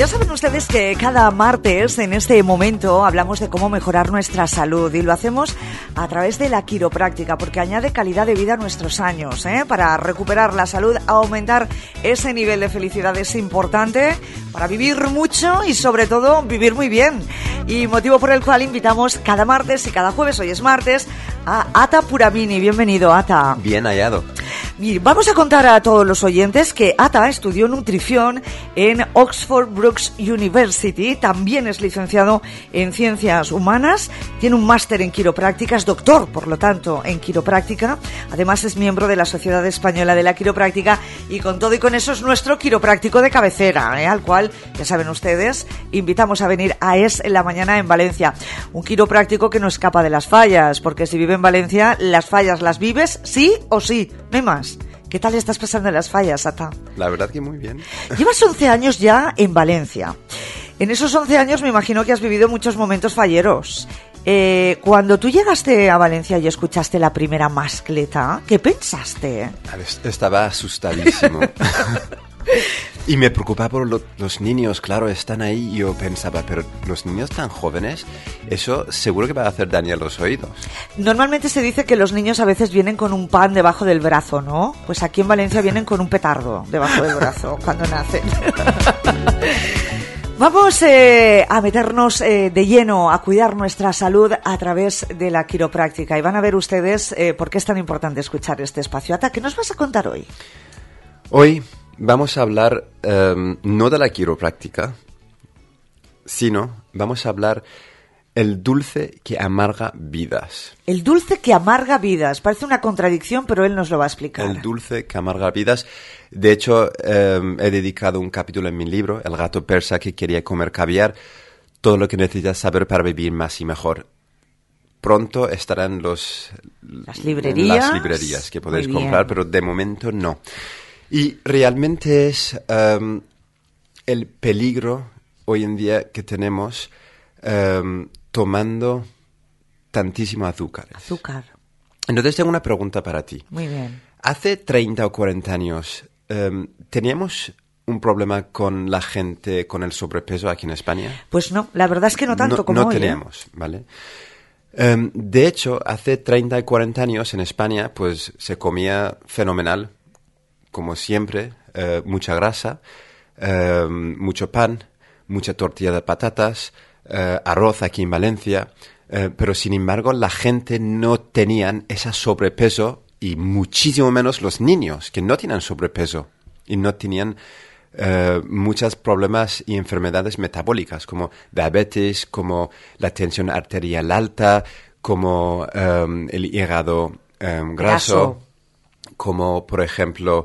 Ya saben ustedes que cada martes en este momento hablamos de cómo mejorar nuestra salud y lo hacemos a través de la quiropráctica porque añade calidad de vida a nuestros años, para recuperar la salud, aumentar ese nivel de felicidad es importante para vivir mucho y sobre todo vivir muy bien. Y motivo por el cual invitamos cada martes y cada jueves, hoy es martes, a Ata Puramini. Bienvenido, Ata. Bien hallado. Vamos a contar a todos los oyentes que Ata estudió nutrición en Oxford Brookes University, también es licenciado en Ciencias Humanas, tiene un máster en quiropráctica, es doctor, por lo tanto, en quiropráctica, además es miembro de la Sociedad Española de la Quiropráctica y con todo y con eso es nuestro quiropráctico de cabecera, al cual, ya saben ustedes, invitamos a venir a Es en la Mañana en Valencia. Un quiropráctico que no escapa de las fallas, porque si vive en Valencia, las fallas las vives sí o sí, no hay más. ¿Qué tal estás pasando en las fallas, Ata? La verdad que muy bien. Llevas 11 años ya en Valencia. En esos 11 años me imagino que has vivido muchos momentos falleros. Cuando tú llegaste a Valencia y escuchaste la primera mascleta, ¿qué pensaste? Estaba asustadísimo. Y me preocupaba por los niños, claro, están ahí. Y yo pensaba, pero los niños tan jóvenes, eso seguro que va a hacer daño a los oídos. Normalmente se dice que los niños a veces vienen con un pan debajo del brazo, ¿no? Pues aquí en Valencia vienen con un petardo debajo del brazo cuando nacen. Vamos a meternos de lleno a cuidar nuestra salud a través de la quiropráctica. Y van a ver ustedes por qué es tan importante escuchar este espacio. Ata, ¿qué nos vas a contar hoy? Hoy vamos a hablar no de la quiropráctica, sino vamos a hablar el dulce que amarga vidas. El dulce que amarga vidas. Parece una contradicción, pero él nos lo va a explicar. El dulce que amarga vidas. De hecho, he dedicado un capítulo en mi libro, El gato persa que quería comer caviar, todo lo que necesitas saber para vivir más y mejor. Pronto estarán las librerías que podéis comprar, pero de momento no. Y realmente es el peligro hoy en día que tenemos tomando tantísimo azúcar. Entonces tengo una pregunta para ti. Muy bien. Hace 30 o 40 años, ¿teníamos un problema con la gente con el sobrepeso aquí en España? Pues no, la verdad es que no tanto como hoy. No teníamos, ¿vale? De hecho, hace 30 y 40 años en España, pues se comía fenomenal, como siempre, mucha grasa, mucho pan, mucha tortilla de patatas, arroz aquí en Valencia, pero sin embargo la gente no tenían ese sobrepeso y muchísimo menos los niños que no tenían sobrepeso y no tenían muchos problemas y enfermedades metabólicas como diabetes, como la tensión arterial alta, como el hígado graso, como por ejemplo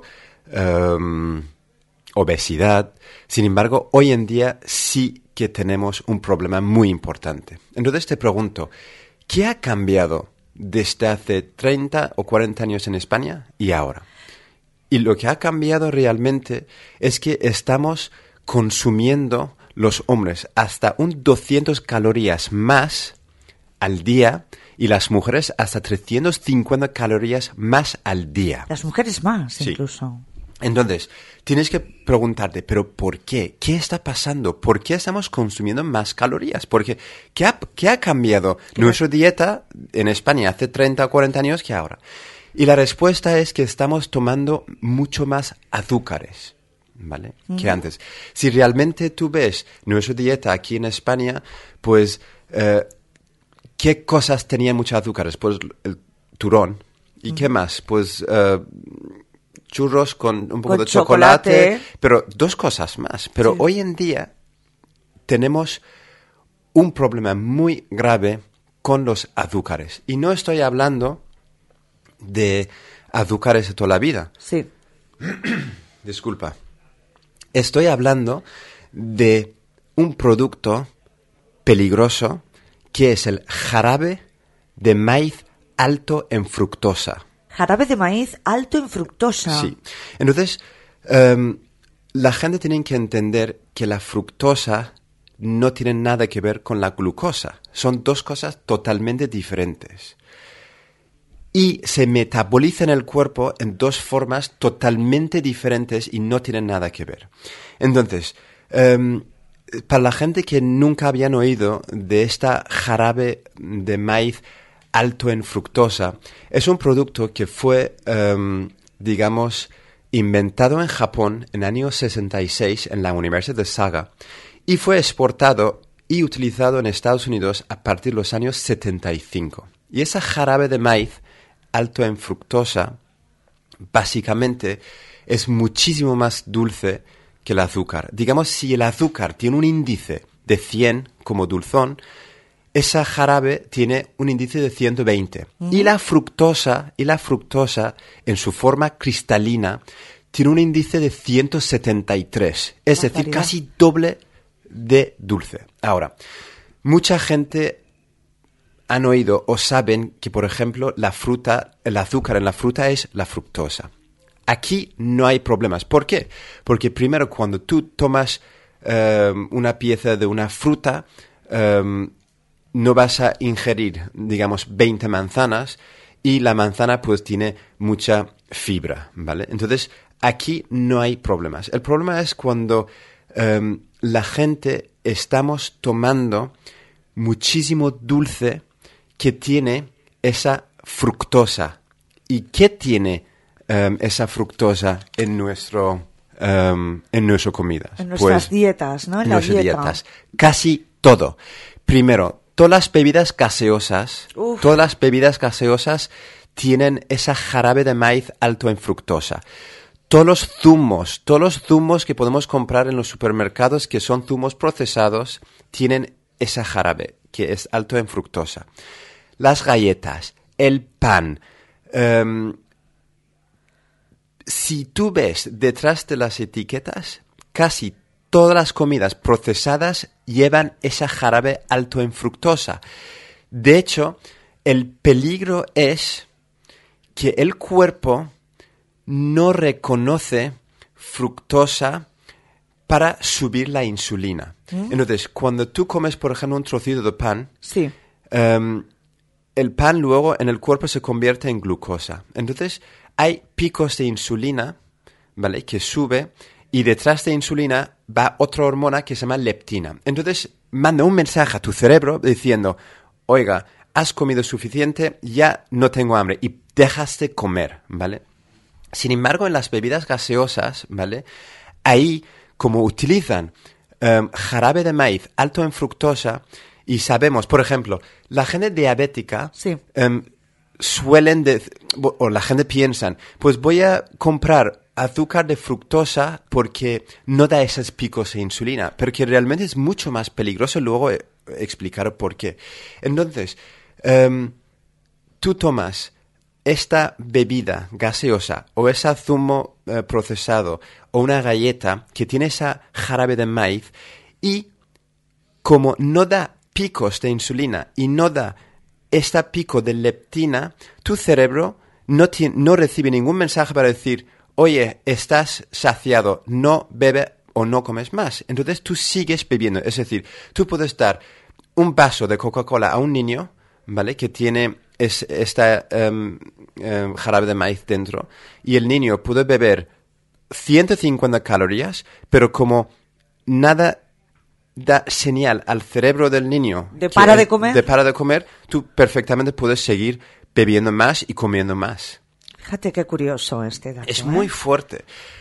obesidad. Sin embargo, hoy en día sí que tenemos un problema muy importante. Entonces te pregunto, ¿qué ha cambiado desde hace 30 o 40 años en España y ahora? Y lo que ha cambiado realmente es que estamos consumiendo los hombres hasta un 200 calorías más al día y las mujeres hasta 350 calorías más al día. Las mujeres más, incluso. Entonces, tienes que preguntarte, ¿pero por qué? ¿Qué está pasando? ¿Por qué estamos consumiendo más calorías? Porque, ¿qué ha cambiado nuestra dieta en España hace 30 o 40 años que ahora? Y la respuesta es que estamos tomando mucho más azúcares, ¿vale? Que antes. Si realmente tú ves nuestra dieta aquí en España, pues, ¿qué cosas tenían muchos azúcares? Pues el turrón. ¿Y qué más? Pues churros con un poco de chocolate, pero dos cosas más. Pero hoy en día tenemos un problema muy grave con los azúcares. Y no estoy hablando de azúcares de toda la vida. Sí. Disculpa. Estoy hablando de un producto peligroso que es el jarabe de maíz alto en fructosa. Jarabe de maíz alto en fructosa. Sí. Entonces, la gente tiene que entender que la fructosa no tiene nada que ver con la glucosa. Son dos cosas totalmente diferentes. Y se metaboliza en el cuerpo en dos formas totalmente diferentes y no tienen nada que ver. Entonces, para la gente que nunca habían oído de esta jarabe de maíz alto en fructosa, es un producto que fue, digamos, inventado en Japón en el año 66 en la Universidad de Saga y fue exportado y utilizado en Estados Unidos a partir de los años 75. Y esa jarabe de maíz alto en fructosa, básicamente, es muchísimo más dulce que el azúcar. Digamos, si el azúcar tiene un índice de 100 como dulzón, esa jarabe tiene un índice de 120. Y la fructosa, en su forma cristalina, tiene un índice de 173. Es decir, casi doble de dulce. Ahora, mucha gente han oído o saben que, por ejemplo, el azúcar en la fruta es la fructosa. Aquí no hay problemas. ¿Por qué? Porque primero, cuando tú tomas una pieza de una fruta, no vas a ingerir, digamos, 20 manzanas y la manzana pues tiene mucha fibra, ¿vale? Entonces, aquí no hay problemas. El problema es cuando la gente estamos tomando muchísimo dulce que tiene esa fructosa. ¿Y qué tiene esa fructosa en nuestra comida? En nuestras dietas, ¿no? En nuestras dietas. Casi todo. Primero, todas las bebidas gaseosas tienen esa jarabe de maíz alto en fructosa. Todos los zumos que podemos comprar en los supermercados, que son zumos procesados, tienen esa jarabe, que es alto en fructosa. Las galletas, el pan. Si tú ves detrás de las etiquetas, casi todas las comidas procesadas llevan esa jarabe alto en fructosa. De hecho, el peligro es que el cuerpo no reconoce fructosa para subir la insulina. Entonces, cuando tú comes, por ejemplo, un trocito de pan, sí. El pan luego en el cuerpo se convierte en glucosa. Entonces, hay picos de insulina, ¿vale?, que sube, y detrás de insulina va otra hormona que se llama leptina. Entonces, manda un mensaje a tu cerebro diciendo, oiga, has comido suficiente, ya no tengo hambre, y dejas de comer, ¿vale? Sin embargo, en las bebidas gaseosas, ¿vale?, ahí, como utilizan jarabe de maíz alto en fructosa, y sabemos, por ejemplo, la gente diabética sí. o la gente piensa, pues voy a comprar azúcar de fructosa porque no da esos picos de insulina, pero que realmente es mucho más peligroso. Luego explicar por qué. Entonces, tú tomas esta bebida gaseosa o ese zumo procesado o una galleta que tiene esa jarabe de maíz y como no da picos de insulina y no da este pico de leptina, tu cerebro no recibe ningún mensaje para decir, oye, estás saciado, no bebe o no comes más. Entonces tú sigues bebiendo. Es decir, tú puedes dar un vaso de Coca-Cola a un niño, ¿vale?, que tiene esta jarabe de maíz dentro, y el niño puede beber 150 calorías, pero como nada da señal al cerebro del niño de para de comer, tú perfectamente puedes seguir bebiendo más y comiendo más. Fíjate qué curioso este dato. Es muy fuerte.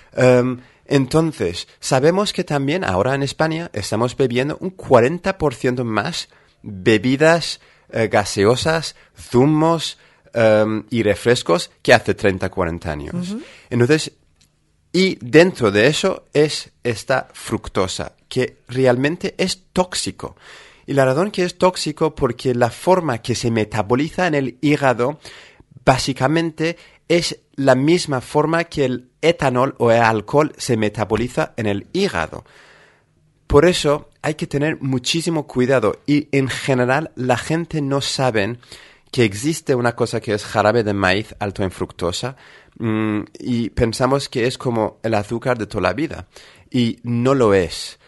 Entonces, sabemos que también ahora en España estamos bebiendo un 40% más bebidas gaseosas, zumos y refrescos que hace 30, 40 años. Uh-huh. Entonces, y dentro de eso es esta fructosa, que realmente es tóxico. Y la razón que es tóxico porque la forma que se metaboliza en el hígado básicamente es la misma forma que el etanol o el alcohol se metaboliza en el hígado. Por eso hay que tener muchísimo cuidado y en general la gente no sabe que existe una cosa que es jarabe de maíz alto en fructosa y pensamos que es como el azúcar de toda la vida y no lo es.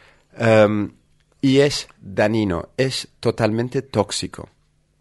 Y es dañino, es totalmente tóxico.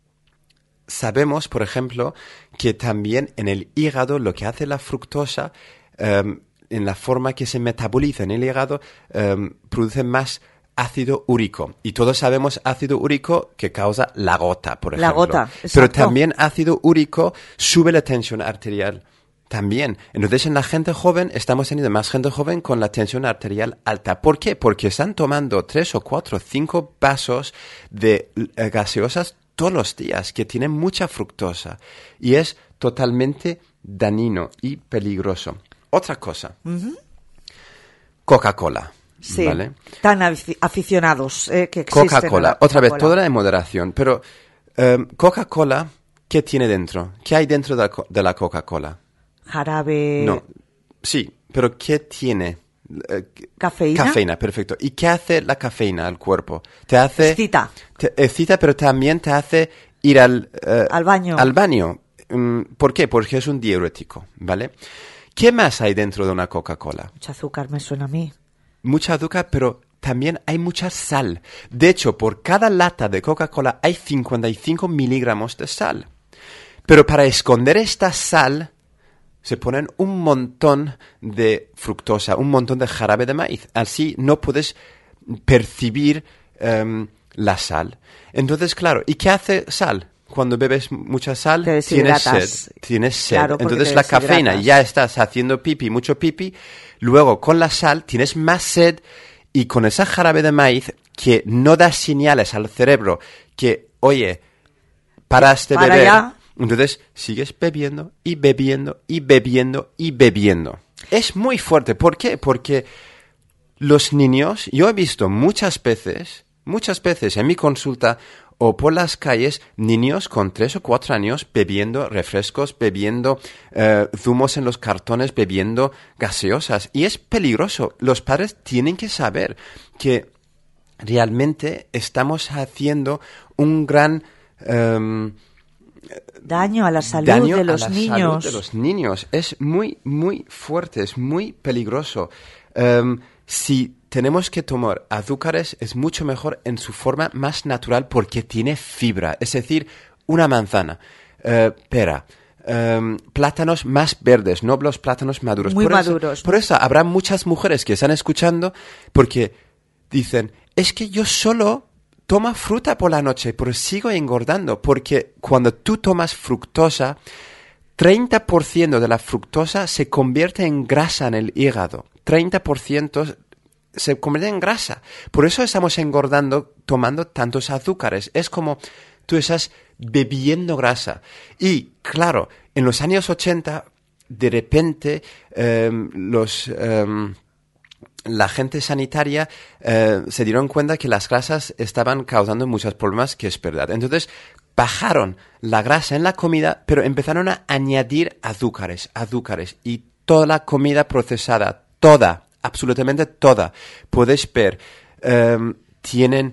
Sabemos, por ejemplo, que también en el hígado lo que hace la fructosa, en la forma que se metaboliza en el hígado, produce más ácido úrico. Y todos sabemos ácido úrico que causa la gota, por ejemplo. La gota, exacto. Pero también ácido úrico sube la tensión arterial. También. Entonces, en la gente joven, estamos teniendo más gente joven con la tensión arterial alta. ¿Por qué? Porque están tomando 3 o 4 o 5 vasos de gaseosas todos los días, que tienen mucha fructosa. Y es totalmente dañino y peligroso. Otra cosa. Coca-Cola. Sí, ¿vale? tan aficionados que existen. Coca-Cola. Otra vez, toda en moderación. Pero Coca-Cola, ¿qué tiene dentro? ¿Qué hay dentro de la Coca-Cola? Jarabe. No, sí, pero ¿qué tiene? Cafeína. Cafeína, perfecto. ¿Y qué hace la cafeína al cuerpo? Te hace... Excita. Excita, pero también te hace ir al baño. Al baño. ¿Por qué? Porque es un diurético, ¿vale? ¿Qué más hay dentro de una Coca-Cola? Mucha azúcar me suena a mí. Mucha azúcar, pero también hay mucha sal. De hecho, por cada lata de Coca-Cola hay 55 miligramos de sal. Pero para esconder esta sal se ponen un montón de fructosa, un montón de jarabe de maíz. Así no puedes percibir la sal. Entonces, claro, ¿y qué hace sal? Cuando bebes mucha sal, tienes sed. Claro, entonces la cafeína, ya estás haciendo pipí, mucho pipí. Luego, con la sal, tienes más sed. Y con esa jarabe de maíz, que no da señales al cerebro que, oye, paraste de beber. Ya. Entonces, sigues bebiendo y bebiendo y bebiendo y bebiendo. Es muy fuerte. ¿Por qué? Porque los niños, yo he visto muchas veces en mi consulta o por las calles, niños con 3 o 4 años bebiendo refrescos, bebiendo zumos en los cartones, bebiendo gaseosas. Y es peligroso. Los padres tienen que saber que realmente estamos haciendo un gran... daño a la salud de los niños. Salud de los niños. Es muy, muy fuerte, es muy peligroso. Si tenemos que tomar azúcares, es mucho mejor en su forma más natural porque tiene fibra. Es decir, una manzana, pera, plátanos más verdes, no los plátanos maduros. Muy maduros. Por eso habrá muchas mujeres que están escuchando porque dicen, es que yo solo tomo fruta por la noche, pero sigo engordando. Porque cuando tú tomas fructosa, 30% de la fructosa se convierte en grasa en el hígado. 30% se convierte en grasa. Por eso estamos engordando tomando tantos azúcares. Es como tú estás bebiendo grasa. Y claro, en los años 80, de repente, la gente sanitaria se dieron cuenta que las grasas estaban causando muchos problemas, que es verdad. Entonces, bajaron la grasa en la comida, pero empezaron a añadir azúcares. Y toda la comida procesada, absolutamente toda, puedes ver, tienen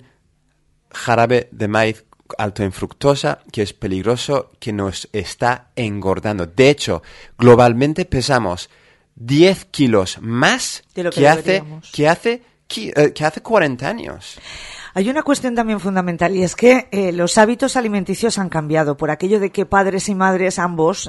jarabe de maíz alto en fructosa, que es peligroso, que nos está engordando. De hecho, globalmente pesamos 10 kilos más de lo que hace 40 años. Hay una cuestión también fundamental y es que los hábitos alimenticios han cambiado por aquello de que padres y madres ambos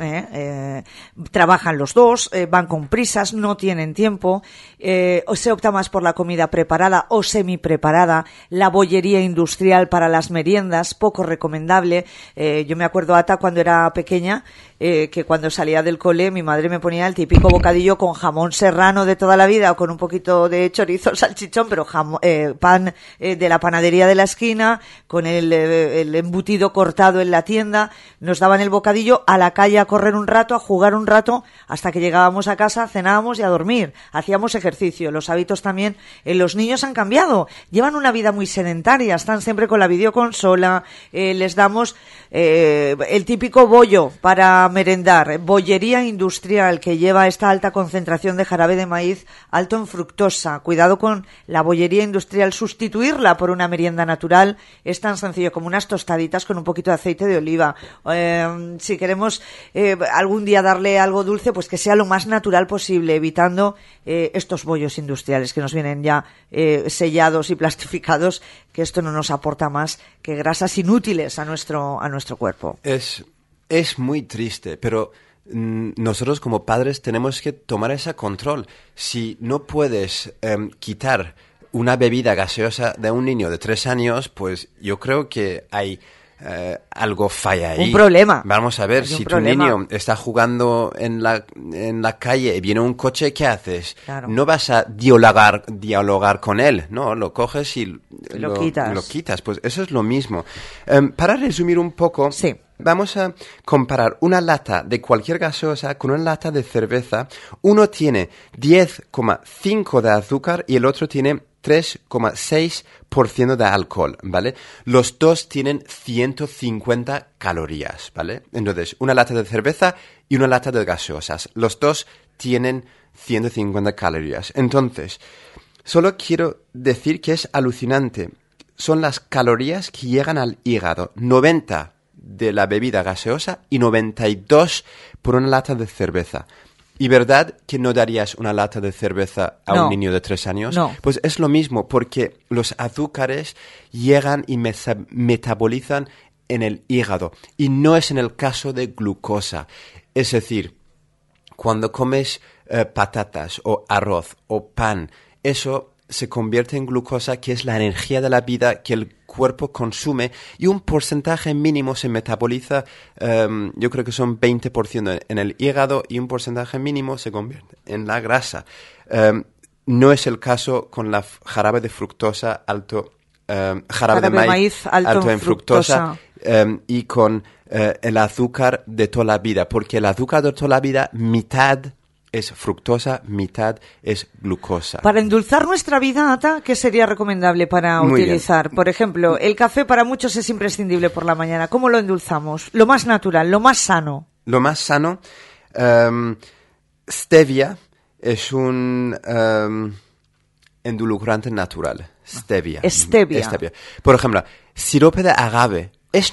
trabajan los dos, van con prisas, no tienen tiempo, o se opta más por la comida preparada o semi-preparada, la bollería industrial para las meriendas, poco recomendable. Yo me acuerdo, Ata, cuando era pequeña, que cuando salía del cole mi madre me ponía el típico bocadillo con jamón serrano de toda la vida o con un poquito de chorizo, salchichón, pero pan de la panadería de la esquina, con el embutido cortado en la tienda. Nos daban el bocadillo, a la calle a correr un rato, a jugar un rato, hasta que llegábamos a casa, cenábamos y a dormir. Hacíamos ejercicio. Los hábitos también en los niños han cambiado. Llevan una vida muy sedentaria, están siempre con la videoconsola, les damos el típico bollo para merendar, bollería industrial que lleva esta alta concentración de jarabe de maíz alto en fructosa. Cuidado con la bollería industrial, sustituirla por una merienda natural es tan sencillo como unas tostaditas con un poquito de aceite de oliva. Si queremos algún día darle algo dulce, pues que sea lo más natural posible, evitando estos bollos industriales que nos vienen ya sellados y plastificados, que esto no nos aporta más que grasas inútiles a nuestro cuerpo. Es muy triste, pero nosotros como padres tenemos que tomar ese control. Si no puedes quitar una bebida gaseosa de un niño de 3 años, pues yo creo que hay algo falla ahí. Un problema. Vamos a ver, Hay si un tu problema. niño está jugando en la calle y viene un coche, ¿qué haces? Claro. No vas a dialogar con él, ¿no? Lo coges y lo quitas. Lo quitas. Pues eso es lo mismo. Para resumir un poco, Sí. vamos a comparar una lata de cualquier gaseosa con una lata de cerveza. Uno tiene 10,5 de azúcar y el otro tiene 3,6% de alcohol, ¿vale? Los dos tienen 150 calorías, ¿vale? Entonces, una lata de cerveza y una lata de gaseosas. Los dos tienen 150 calorías. Entonces, solo quiero decir que es alucinante. Son las calorías que llegan al hígado. 90 de la bebida gaseosa y 92 por una lata de cerveza. ¿Y verdad que no darías una lata de cerveza a un niño de 3 años? No. Pues es lo mismo, porque los azúcares llegan y metabolizan en el hígado. Y no es en el caso de glucosa. Es decir, cuando comes patatas o arroz o pan, eso se convierte en glucosa, que es la energía de la vida que el cuerpo consume, y un porcentaje mínimo se metaboliza, yo creo que son 20% en el hígado, y un porcentaje mínimo se convierte en la grasa. No es el caso con la jarabe de fructosa jarabe de maíz alto en fructosa y con el azúcar de toda la vida, porque el azúcar de toda la vida, mitad es fructosa, mitad es glucosa. Para endulzar nuestra vida, Ata, ¿qué sería recomendable para Muy utilizar? bien. Por ejemplo, el café para muchos es imprescindible por la mañana. ¿Cómo lo endulzamos? Lo más natural, lo más sano. Lo más sano, stevia es un endulcorante natural. Stevia. Stevia. Por ejemplo, sirope de agave es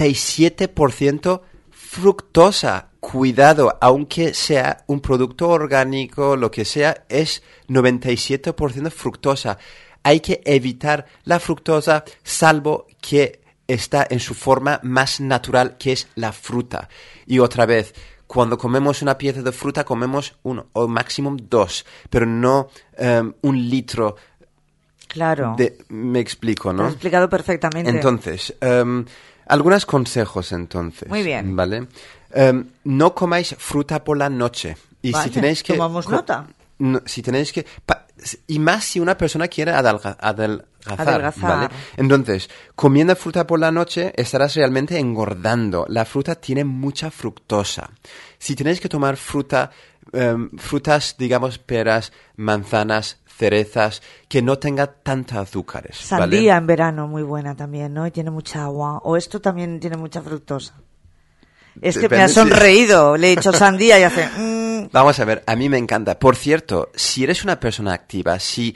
97% fructosa. Cuidado, aunque sea un producto orgánico, lo que sea, es 97% fructosa. Hay que evitar la fructosa, salvo que está en su forma más natural, que es la fruta. Y otra vez, cuando comemos una pieza de fruta, comemos 1 o máximo 2, pero no 1 litro. Claro. Me explico, ¿no? Te lo he explicado perfectamente. Entonces, algunos consejos, entonces. Muy bien. ¿Vale? No comáis fruta por la noche. Y Vale, si tenéis que... tomamos nota. Si tenéis que... y más si una persona quiere adelgazar. ¿Vale? Entonces, comiendo fruta por la noche estarás realmente engordando. La fruta tiene mucha fructosa. Si tenéis que tomar frutas, digamos, peras, manzanas, cerezas, que no tenga tanta azúcares. Sandía ¿vale? en verano, muy buena también, ¿no? Y tiene mucha agua. O esto también tiene mucha fructosa. Es que Depende, me ha sonreído. Le he dicho sandía y hace... Vamos a ver, a mí me encanta. Por cierto, si eres una persona activa, si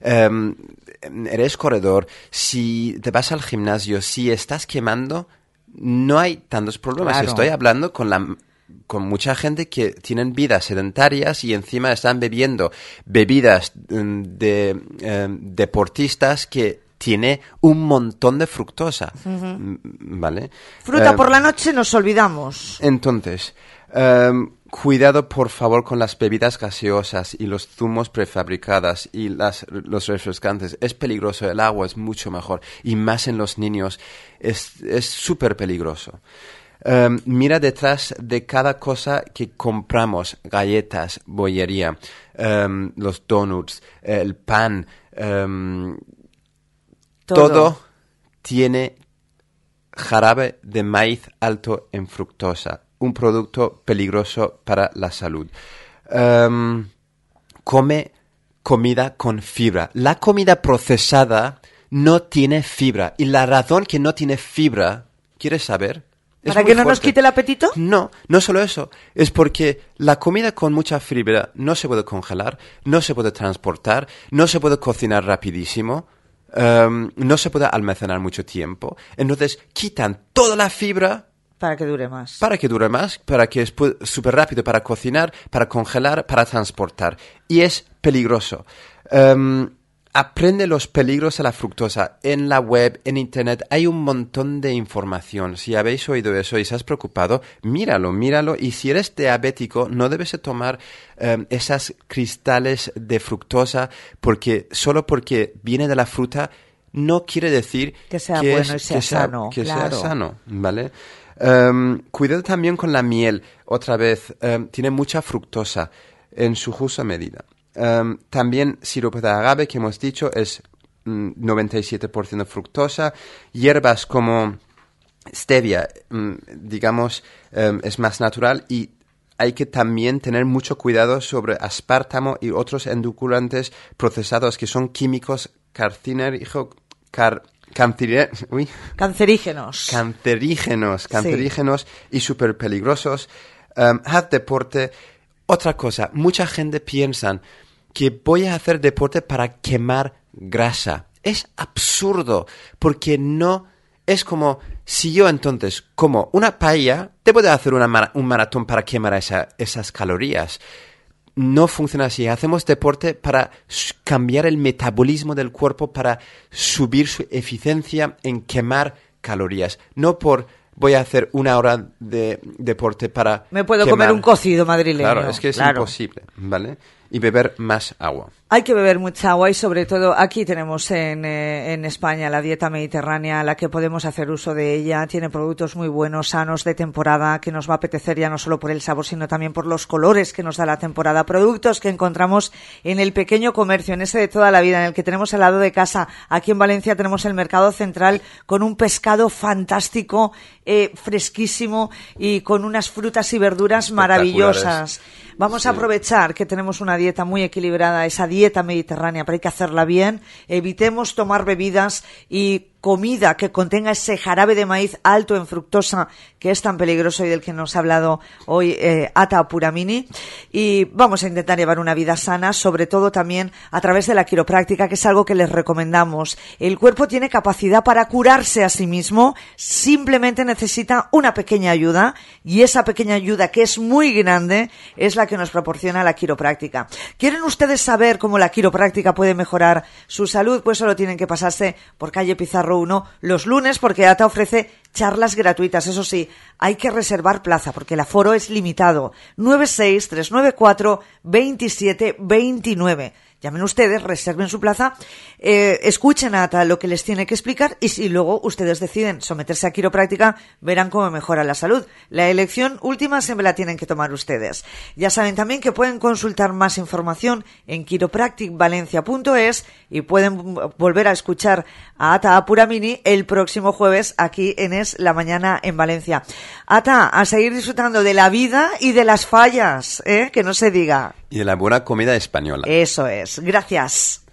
eres corredor, si te vas al gimnasio, si estás quemando, no hay tantos problemas. Claro. Estoy hablando con mucha gente que tienen vidas sedentarias y encima están bebiendo bebidas de deportistas que tiene un montón de fructosa, ¿vale? Fruta por la noche nos olvidamos. Entonces, cuidado por favor con las bebidas gaseosas y los zumos prefabricadas y los refrescantes. Es peligroso, el agua es mucho mejor y más en los niños es súper peligroso. Mira detrás de cada cosa que compramos, galletas, bollería, los donuts, el pan, todo tiene jarabe de maíz alto en fructosa, un producto peligroso para la salud. Come comida con fibra. La comida procesada no tiene fibra. Y la razón que no tiene fibra, ¿quieres saber? ¿Para que no nos quite el apetito? No, no solo eso. Es porque la comida con mucha fibra no se puede congelar, no se puede transportar, no se puede cocinar rapidísimo. No se puede almacenar mucho tiempo. Entonces quitan toda la fibra para que dure más. Para que es súper rápido para cocinar, para congelar, para transportar. Y es peligroso. aprende los peligros de la fructosa. En la web, en internet, hay un montón de información. Si habéis oído eso y estás preocupado, míralo. Y si eres diabético, no debes de tomar esas cristales de fructosa solo porque viene de la fruta, no quiere decir que sea bueno y sea sano. Que claro. sea sano, ¿vale? Cuidado también con la miel. Otra vez, tiene mucha fructosa en su justa medida. También sirope de agave, que hemos dicho, es 97% fructosa. Hierbas como stevia, digamos, es más natural, y hay que también tener mucho cuidado sobre aspartamo y otros edulcorantes procesados que son químicos cancerígenos y súper peligrosos. Haz deporte. Otra cosa, mucha gente piensa que voy a hacer deporte para quemar grasa. Es absurdo, porque no es como si yo entonces como una paella, debo de hacer un maratón para quemar esas calorías. No funciona así. Hacemos deporte para cambiar el metabolismo del cuerpo, para subir su eficiencia en quemar calorías. No voy a hacer 1 hora de deporte para me puedo comer un cocido madrileño. Claro, es que es imposible, ¿vale? Y beber más agua. Hay que beber mucha agua, y sobre todo aquí tenemos en España la dieta mediterránea, a la que podemos hacer uso de ella. Tiene productos muy buenos, sanos, de temporada, que nos va a apetecer ya no solo por el sabor, sino también por los colores que nos da la temporada. Productos que encontramos en el pequeño comercio, en ese de toda la vida, en el que tenemos al lado de casa. Aquí en Valencia tenemos el Mercado Central con un pescado fantástico, fresquísimo, y con unas frutas y verduras maravillosas. Vamos a aprovechar que tenemos una dieta muy equilibrada, esa dieta mediterránea, pero hay que hacerla bien. Evitemos tomar bebidas y comida que contenga ese jarabe de maíz alto en fructosa, que es tan peligroso y del que nos ha hablado hoy Ata Apuramini. Y vamos a intentar llevar una vida sana, sobre todo también a través de la quiropráctica, que es algo que les recomendamos. El cuerpo tiene capacidad para curarse a sí mismo, simplemente necesita una pequeña ayuda, y esa pequeña ayuda, que es muy grande, es la que nos proporciona la quiropráctica. ¿Quieren ustedes saber cómo la quiropráctica puede mejorar su salud? Pues solo tienen que pasarse por calle Pizarro 1 los lunes, porque ATA ofrece charlas gratuitas. Eso sí, hay que reservar plaza porque el aforo es limitado. 963942729. Llamen ustedes, reserven su plaza, escuchen a ATA lo que les tiene que explicar, y si luego ustedes deciden someterse a quiropráctica, verán cómo mejora la salud. La elección última siempre la tienen que tomar ustedes. Ya saben también que pueden consultar más información en quiropracticvalencia.es, y pueden volver a escuchar a Ata Apuramini el próximo jueves aquí en Es la Mañana en Valencia. Ata, a seguir disfrutando de la vida y de las fallas, que no se diga. Y de la buena comida española. Eso es. Gracias.